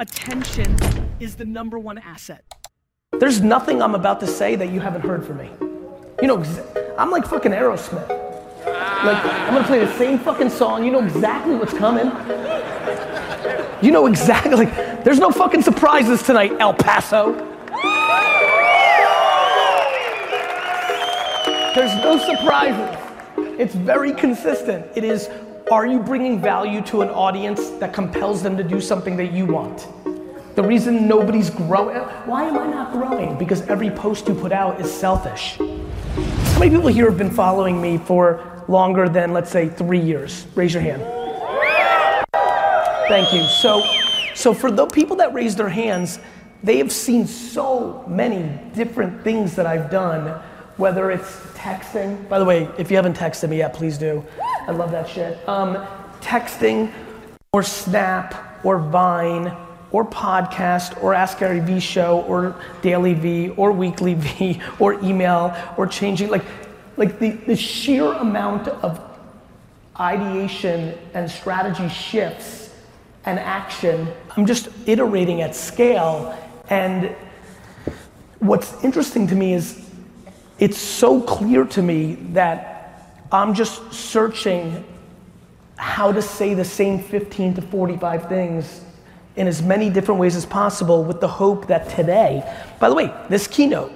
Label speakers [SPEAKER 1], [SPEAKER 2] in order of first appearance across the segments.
[SPEAKER 1] attention is the #1 asset.
[SPEAKER 2] There's nothing I'm about to say that you haven't heard from me. You know, I'm like fucking Aerosmith. Like, I'm gonna play the same fucking song, you know exactly what's coming. You know exactly, there's no fucking surprises tonight, El Paso. There's no surprises. It's very consistent. It is, are you bringing value to an audience that compels them to do something that you want? The reason nobody's growing, why am I not growing? Because every post you put out is selfish. How many people here have been following me for longer than, let's say, 3 years? Raise your hand. Thank you. So for the people that raise their hands, they have seen so many different things that I've done, whether it's texting. By the way, if you haven't texted me yet, please do. I love that shit. Texting, or Snap, or Vine, or podcast, or Ask Gary V show, or Daily V, or Weekly V, or email, or changing, like the sheer amount of ideation and strategy shifts and action. I'm just iterating at scale, and what's interesting to me is it's so clear to me that I'm just searching how to say the same 15 to 45 things in as many different ways as possible with the hope that today, by the way, this keynote,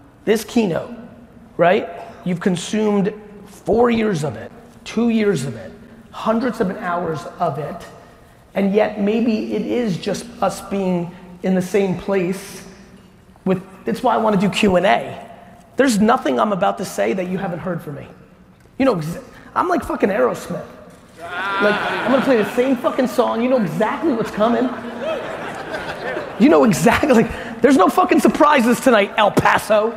[SPEAKER 2] right? You've consumed 4 years of it, 2 years of it, hundreds of hours of it, and yet maybe it is just us being in the same place with, that's why I want to do Q&A. There's nothing I'm about to say that you haven't heard from me. You know, I'm like fucking Aerosmith. Like, I'm gonna play the same fucking song, you know exactly what's coming. You know exactly, there's no fucking surprises tonight, El Paso.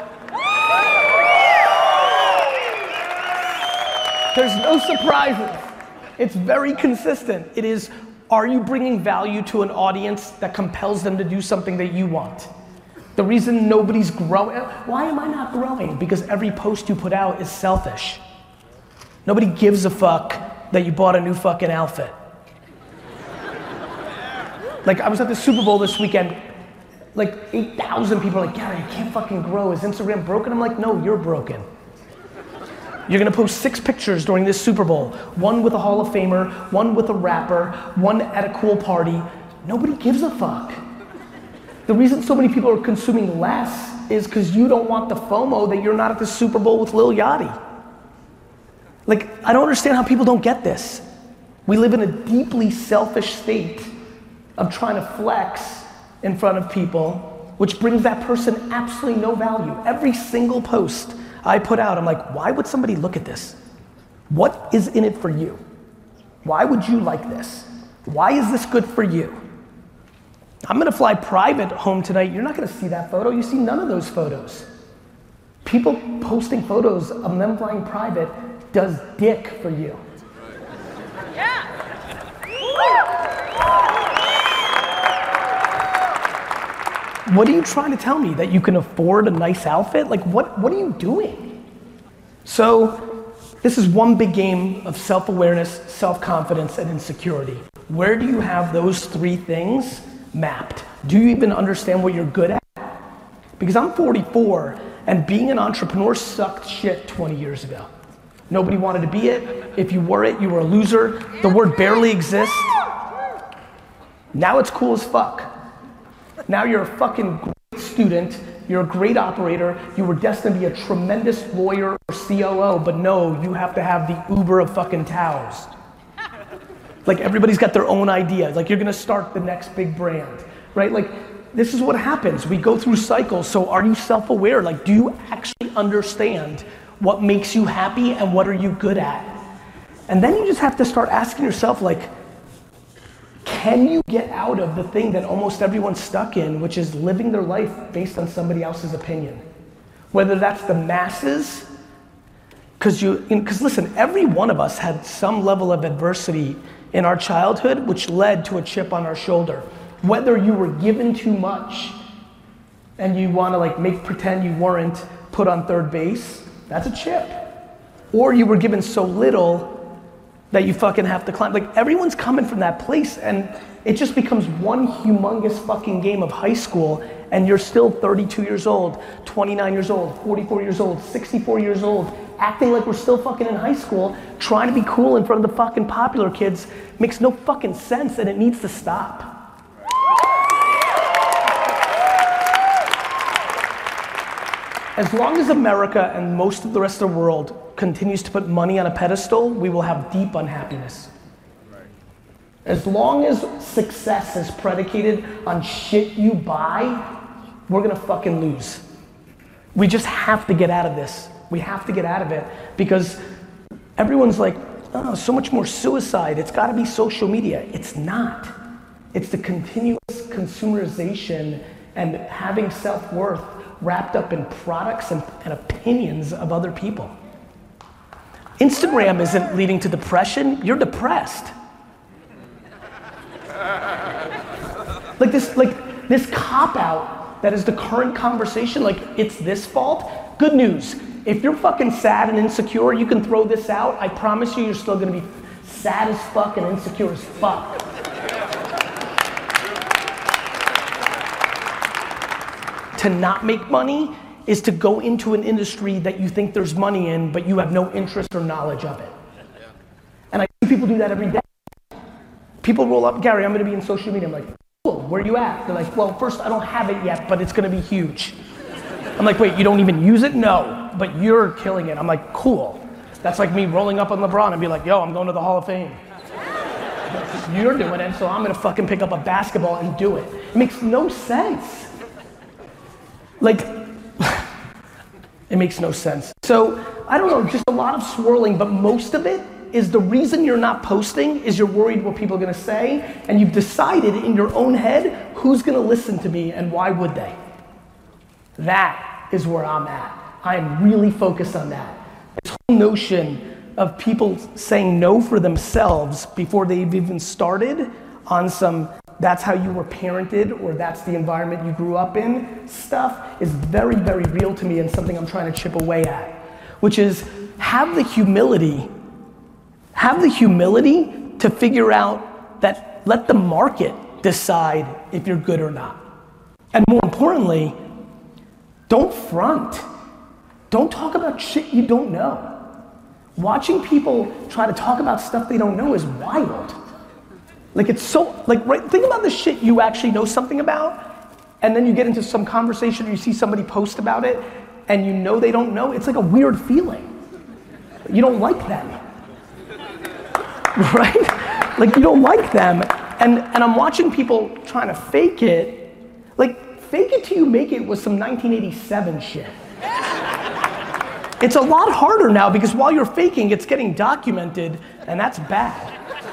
[SPEAKER 2] There's no surprises. It's very consistent. It is, are you bringing value to an audience that compels them to do something that you want? The reason nobody's growing, why am I not growing? Because every post you put out is selfish. Nobody gives a fuck that you bought a new fucking outfit. Like, I was at the Super Bowl this weekend, like 8,000 people are like, Gary, I can't fucking grow. Is Instagram broken? I'm like, no, you're broken. You're gonna post 6 pictures during this Super Bowl. One with a Hall of Famer, one with a rapper, one at a cool party. Nobody gives a fuck. The reason so many people are consuming less is because you don't want the FOMO that you're not at the Super Bowl with Lil Yachty. Like, I don't understand how people don't get this. We live in a deeply selfish state of trying to flex in front of people, which brings that person absolutely no value. Every single post I put out, I'm like, why would somebody look at this? What is in it for you? Why would you like this? Why is this good for you? I'm gonna fly private home tonight. You're not gonna see that photo. You see none of those photos. People posting photos of them flying private does dick for you. Yeah. What are you trying to tell me? That you can afford a nice outfit? Like, what are you doing? So, this is one big game of self-awareness, self-confidence, and insecurity. Where do you have those 3 things mapped? Do you even understand what you're good at? Because I'm 44, and being an entrepreneur sucked shit 20 years ago. Nobody wanted to be it. If you were it, you were a loser. The word barely exists. Now it's cool as fuck. Now you're a fucking great student, you're a great operator, you were destined to be a tremendous lawyer or COO, but no, you have to have the Uber of fucking towels. Like, everybody's got their own idea. Like, you're gonna start the next big brand, right? Like, this is what happens. We go through cycles, so are you self-aware? Like, do you actually understand what makes you happy and what are you good at? And then you just have to start asking yourself, like, can you get out of the thing that almost everyone's stuck in, which is living their life based on somebody else's opinion? Whether that's the masses, because listen, every one of us had some level of adversity in our childhood, which led to a chip on our shoulder. Whether you were given too much and you want to like pretend you weren't put on third base, that's a chip. Or you were given so little, that you fucking have to climb. Like everyone's coming from that place and it just becomes one humongous fucking game of high school and you're still 32 years old, 29 years old, 44 years old, 64 years old, acting like we're still fucking in high school, trying to be cool in front of the fucking popular kids makes no fucking sense and it needs to stop. As long as America and most of the rest of the world continues to put money on a pedestal, we will have deep unhappiness. As long as success is predicated on shit you buy, we're gonna fucking lose. We just have to get out of this. We have to get out of it because everyone's like, oh, so much more suicide. It's gotta be social media. It's not. It's the continuous consumerization and having self-worth wrapped up in products and opinions of other people. Instagram isn't leading to depression, you're depressed. Like this cop-out that is the current conversation, like it's this fault. Good news, if you're fucking sad and insecure, you can throw this out. I promise you, you're still gonna be sad as fuck and insecure as fuck. To not make money is to go into an industry that you think there's money in, but you have no interest or knowledge of it. And I see people do that every day. People roll up, Gary, I'm gonna be in social media. I'm like, cool, where are you at? They're like, well, first, I don't have it yet, but it's gonna be huge. I'm like, wait, you don't even use it? No, but you're killing it. I'm like, cool. That's like me rolling up on LeBron and be like, yo, I'm going to the Hall of Fame. You're doing it, so I'm gonna fucking pick up a basketball and do it. It makes no sense. Like, it makes no sense. So, I don't know, just a lot of swirling, but most of it is the reason you're not posting is you're worried what people are gonna say, and you've decided in your own head who's gonna listen to me and why would they. That is where I'm at. I am really focused on that. This whole notion of people saying no for themselves before they've even started on some that's how you were parented or that's the environment you grew up in stuff is very, very real to me and something I'm trying to chip away at, which is have the humility to figure out that let the market decide if you're good or not. And more importantly, don't front. Don't talk about shit you don't know. Watching people try to talk about stuff they don't know is wild. Like it's so, like right, think about the shit you actually know something about, and then you get into some conversation or you see somebody post about it, and you know they don't know, it's like a weird feeling. You don't like them. Right? Like you don't like them, and I'm watching people trying to fake it, like fake it till you make it was some 1987 shit. It's a lot harder now because while you're faking, it's getting documented, and that's bad.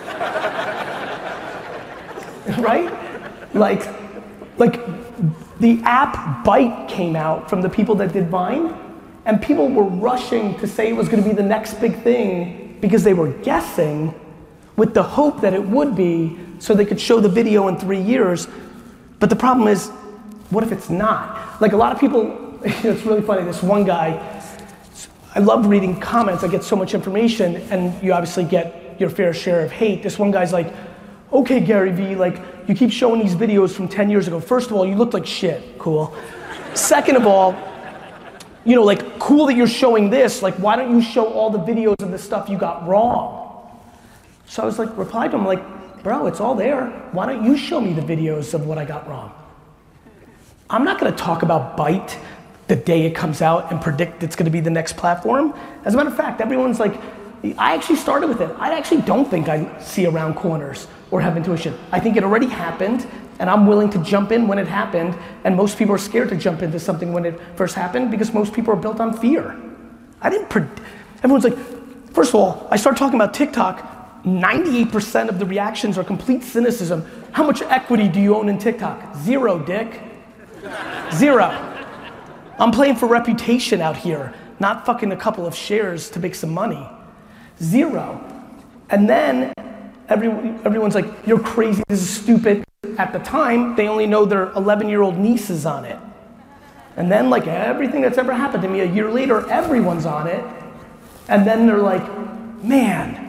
[SPEAKER 2] Right? Like the app Byte came out from the people that did Vine, and people were rushing to say it was gonna be the next big thing because they were guessing with the hope that it would be so they could show the video in 3 years. But the problem is, what if it's not? Like a lot of people, it's really funny, this one guy, I love reading comments, I get so much information, and you obviously get your fair share of hate. This one guy's like, okay, Gary Vee, like, you keep showing these videos from 10 years ago. First of all, you look like shit, cool. Second of all, you know, like, cool that you're showing this, like, why don't you show all the videos of the stuff you got wrong? So I was like, replied to him, like, bro, it's all there. Why don't you show me the videos of what I got wrong? I'm not gonna talk about Byte the day it comes out and predict it's gonna be the next platform. As a matter of fact, everyone's like, I actually started with it. I actually don't think I see around corners or have intuition. I think it already happened, and I'm willing to jump in when it happened, and most people are scared to jump into something when it first happened because most people are built on fear. Everyone's like, first of all, I start talking about TikTok, 98% of the reactions are complete cynicism. How much equity do you own in TikTok? Zero, dick. Zero. I'm playing for reputation out here, not fucking a couple of shares to make some money. Zero. And then everyone's like, you're crazy, this is stupid. At the time, they only know their 11-year-old niece is on it. And then like everything that's ever happened to me a year later, everyone's on it. And then they're like, man,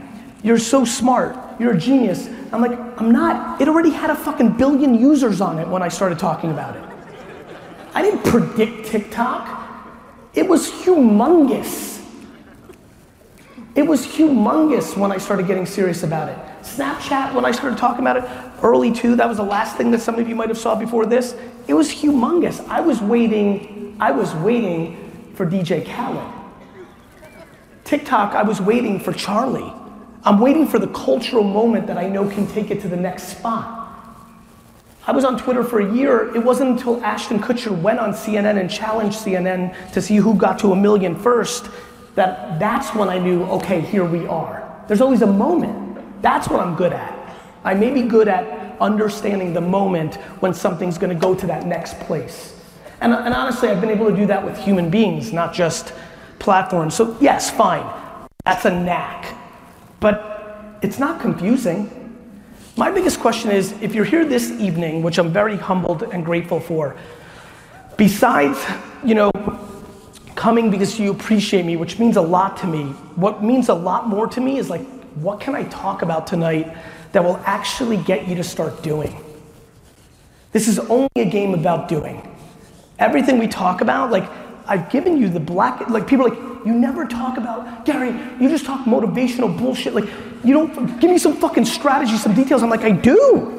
[SPEAKER 2] You're so smart. You're a genius. I'm like, I'm not. It already had a fucking billion users on it when I started talking about it. I didn't predict TikTok. It was humongous. It was humongous when I started getting serious about it. Snapchat, when I started talking about it, early too, that was the last thing that some of you might have saw before this. It was humongous. I was waiting for DJ Khaled. TikTok, I was waiting for Charlie. I'm waiting for the cultural moment that I know can take it to the next spot. I was on Twitter for a year. It wasn't until Ashton Kutcher went on CNN and challenged CNN to see who got to 1 million first that's when I knew, okay, here we are. There's always a moment. That's what I'm good at. I may be good at understanding the moment when something's gonna go to that next place. And honestly, I've been able to do that with human beings, not just platforms. So yes, fine, that's a knack. But it's not confusing. My biggest question is, if you're here this evening, which I'm very humbled and grateful for, besides, coming because you appreciate me, which means a lot to me, what means a lot more to me is like, what can I talk about tonight that will actually get you to start doing? This is only a game about doing. Everything we talk about, like, I've given you the people are like, you never talk about, Gary, you just talk motivational bullshit. Like, you don't, give me some fucking strategy, some details. I'm like, I do.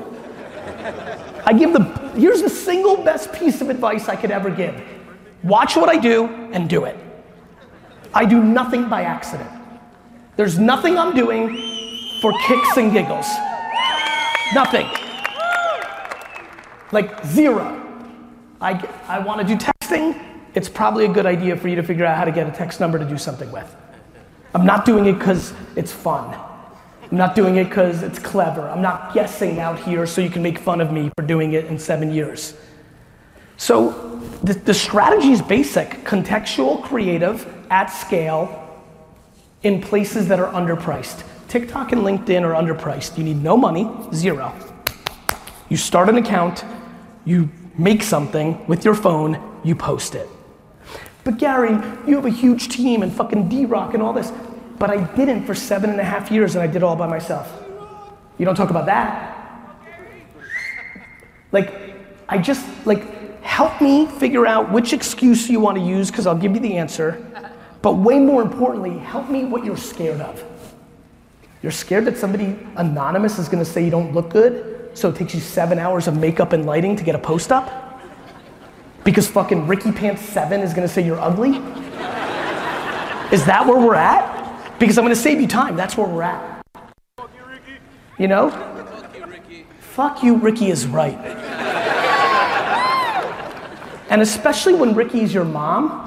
[SPEAKER 2] Here's the single best piece of advice I could ever give. Watch what I do and do it. I do nothing by accident. There's nothing I'm doing for kicks and giggles. Nothing. Like zero. I want to do texting. It's probably a good idea for you to figure out how to get a text number to do something with. I'm not doing it because it's fun. I'm not doing it because it's clever. I'm not guessing out here so you can make fun of me for doing it in 7 years. So the strategy is basic. Contextual, creative, at scale, in places that are underpriced. TikTok and LinkedIn are underpriced. You need no money, zero. You start an account, you make something with your phone, you post it. But Gary, you have a huge team and fucking D-Rock and all this. But I didn't for 7.5 years and I did it all by myself. You don't talk about that. Help me figure out which excuse you want to use, because I'll give you the answer. But way more importantly, help me what you're scared of. You're scared that somebody anonymous is gonna say you don't look good, so it takes you 7 hours of makeup and lighting to get a post up? Because fucking Ricky Pants 7 is gonna say you're ugly? Is that where we're at? Because I'm gonna save you time, that's where we're at. Fuck you, Ricky. You know? Fuck you, Ricky. Fuck you, Ricky is right. And especially when Ricky's your mom.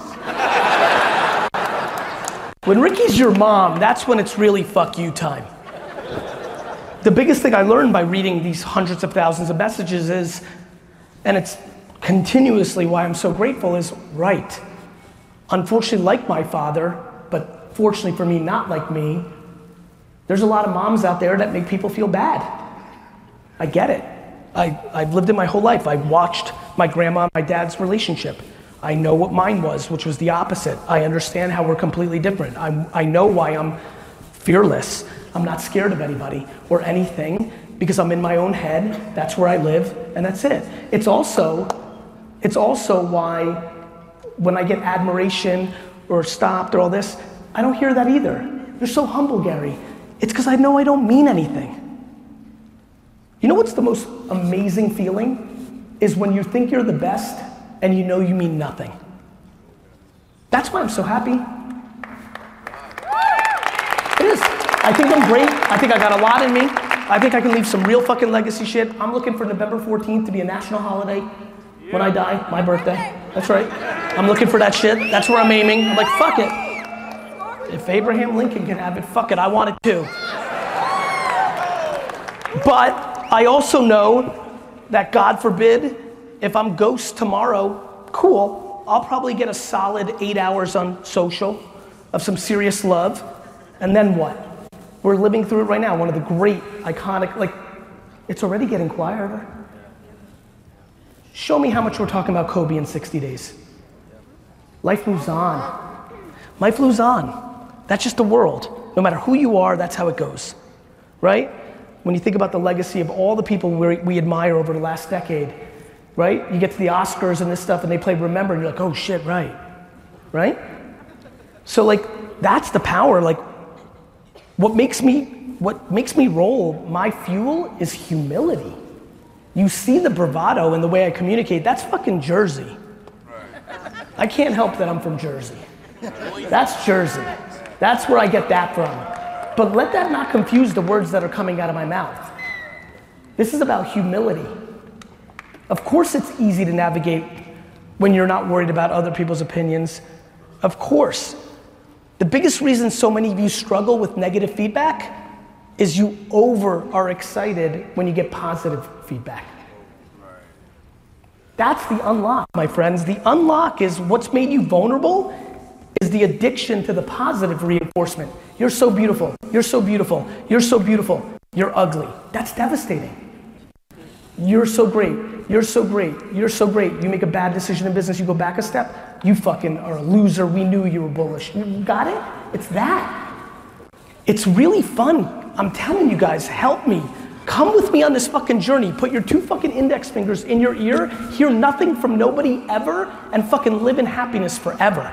[SPEAKER 2] When Ricky's your mom, that's when it's really fuck you time. The biggest thing I learned by reading these hundreds of thousands of messages is, and it's continuously why I'm so grateful, is right. Unfortunately, like my father, but fortunately for me, not like me, there's a lot of moms out there that make people feel bad. I get it. I've lived it my whole life. I watched my grandma and my dad's relationship. I know what mine was, which was the opposite. I understand how we're completely different. I know why I'm fearless. I'm not scared of anybody or anything because I'm in my own head. That's where I live, and that's it. It's also why when I get admiration or stopped or all this, I don't hear that either. You're so humble, Gary. It's because I know I don't mean anything. You know what's the most amazing feeling? Is when you think you're the best and you know you mean nothing. That's why I'm so happy. It is. I think I'm great. I think I got a lot in me. I think I can leave some real fucking legacy shit. I'm looking for November 14th to be a national holiday when I die, my birthday. That's right. I'm looking for that shit. That's where I'm aiming. I'm like, fuck it. If Abraham Lincoln can have it, fuck it, I want it too. But I also know that, God forbid, if I'm ghost tomorrow, cool, I'll probably get a solid 8 hours on social of some serious love, and then what? We're living through it right now, one of the great, iconic, it's already getting quieter. Show me how much we're talking about Kobe in 60 days. Life moves on. Life moves on. That's just the world. No matter who you are, that's how it goes. right? When you think about the legacy of all the people we admire over the last decade, right? You get to the Oscars and this stuff and they play Remember and you're like, oh shit, right? Right? So like, that's the power. Like, what makes me roll, my fuel is humility. You see the bravado in the way I communicate, that's fucking Jersey. I can't help that I'm from Jersey. That's Jersey. That's where I get that from. But let that not confuse the words that are coming out of my mouth. This is about humility. Of course it's easy to navigate when you're not worried about other people's opinions. Of course. The biggest reason so many of you struggle with negative feedback is you are excited when you get positive feedback. That's the unlock, my friends. The unlock is what's made you vulnerable is the addiction to the positive reinforcement. You're so beautiful, you're so beautiful, you're so beautiful, you're ugly. That's devastating. You're so great, you're so great, you're so great. You make a bad decision in business, you go back a step, you fucking are a loser, we knew you were bullish. You got it? It's that. It's really fun. I'm telling you guys, help me. Come with me on this fucking journey. Put your 2 fucking index fingers in your ear, hear nothing from nobody ever, and fucking live in happiness forever.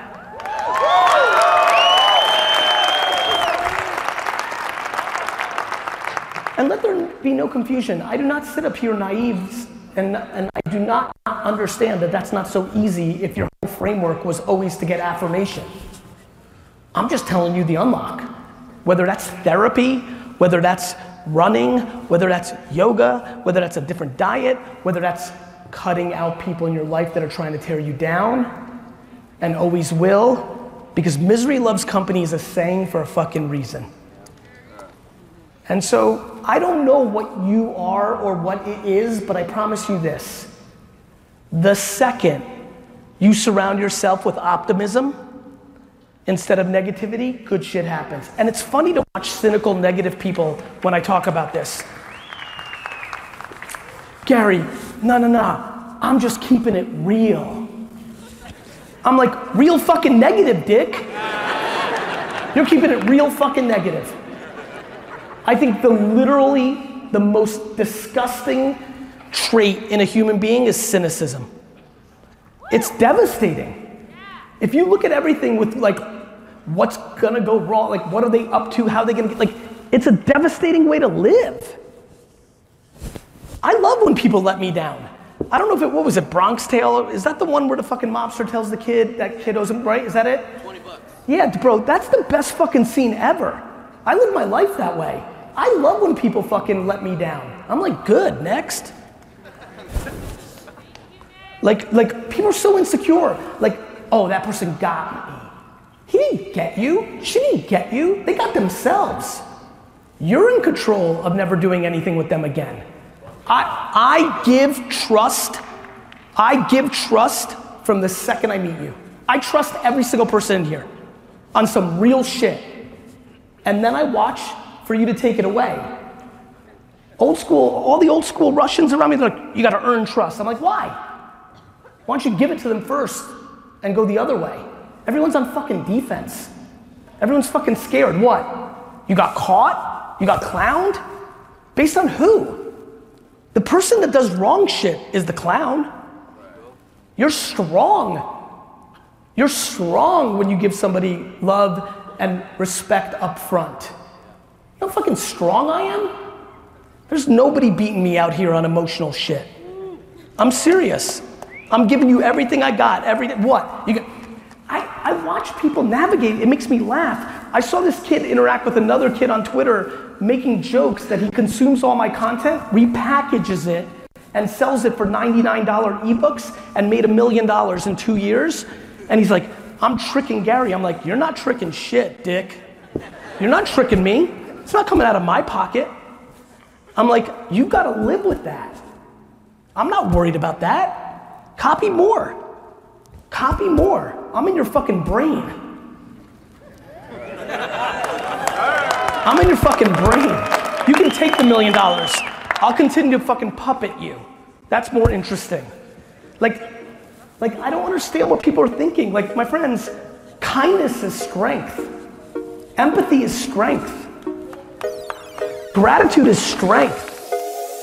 [SPEAKER 2] And let there be no confusion. I do not sit up here naive and I do not understand that that's not so easy if your whole framework was always to get affirmation. I'm just telling you the unlock. Whether that's therapy, whether that's running, whether that's yoga, whether that's a different diet, whether that's cutting out people in your life that are trying to tear you down and always will, because misery loves company is a saying for a fucking reason. And so I don't know what you are or what it is, but I promise you this. The second you surround yourself with optimism instead of negativity, good shit happens. And it's funny to watch cynical, negative people when I talk about this. Gary, no, I'm just keeping it real. I'm like, real fucking negative, dick. You're keeping it real fucking negative. I think literally the most disgusting trait in a human being is cynicism. It's devastating. If you look at everything with like, what's gonna go wrong, like what are they up to, how are they gonna get, like, it's a devastating way to live. I love when people let me down. I don't know if what was it, Bronx Tale? Is that the one where the fucking mobster tells the kid, that kid owes him, right? Is that it?
[SPEAKER 3] 20 bucks.
[SPEAKER 2] Yeah, bro, that's the best fucking scene ever. I live my life that way. I love when people fucking let me down. I'm like, good, next. Like people are so insecure. Like, oh, that person got me. He didn't get you. She didn't get you. They got themselves. You're in control of never doing anything with them again. I give trust. I give trust from the second I meet you. I trust every single person in here on some real shit. And then I watch for you to take it away. Old school, all the old school Russians around me, they're like, you gotta earn trust. I'm like, why? Why don't you give it to them first and go the other way? Everyone's on fucking defense. Everyone's fucking scared. What? You got caught? You got clowned? Based on who? The person that does wrong shit is the clown. You're strong. You're strong when you give somebody love and respect up front. You know how fucking strong I am? There's nobody beating me out here on emotional shit. I'm serious. I'm giving you everything I got, what? I watch people navigate, it makes me laugh. I saw this kid interact with another kid on Twitter making jokes that he consumes all my content, repackages it, and sells it for $99 ebooks and made $1 million in 2 years. And he's like, I'm tricking Gary. I'm like, you're not tricking shit, dick. You're not tricking me. It's not coming out of my pocket. I'm like, you gotta live with that. I'm not worried about that. Copy more. Copy more. I'm in your fucking brain. I'm in your fucking brain. You can take the $1 million. I'll continue to fucking puppet you. That's more interesting. Like I don't understand what people are thinking. Like, my friends, kindness is strength. Empathy is strength. Gratitude is strength.